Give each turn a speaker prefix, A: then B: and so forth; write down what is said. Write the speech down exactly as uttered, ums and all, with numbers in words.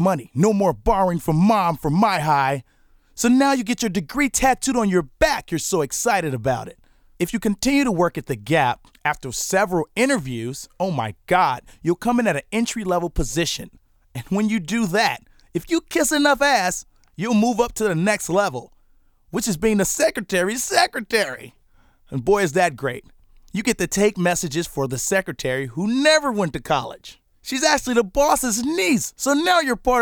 A: money. No more borrowing from mom for my high. So now you get your degree tattooed on your back. You're so excited about it. If you continue to work at the Gap after several interviews, oh my God, you'll come in at an entry-level position. And when you do that, if you kiss enough ass, you'll move up to the next level, which is being the secretary's secretary. And boy, is that great. You get to take messages for the secretary who never went to college. She's actually the boss's niece, so now you're part of